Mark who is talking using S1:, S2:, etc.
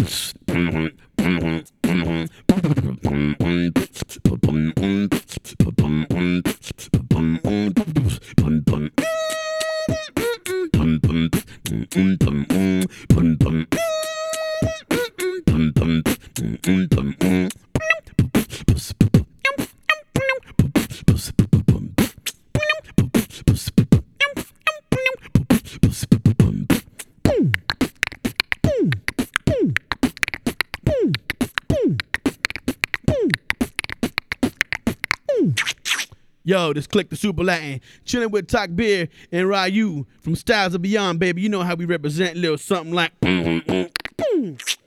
S1: Yo, this Click the Super Latin, chilling with Talk Beer and Ryu from Styles of Beyond, baby. You know how we represent, little something like.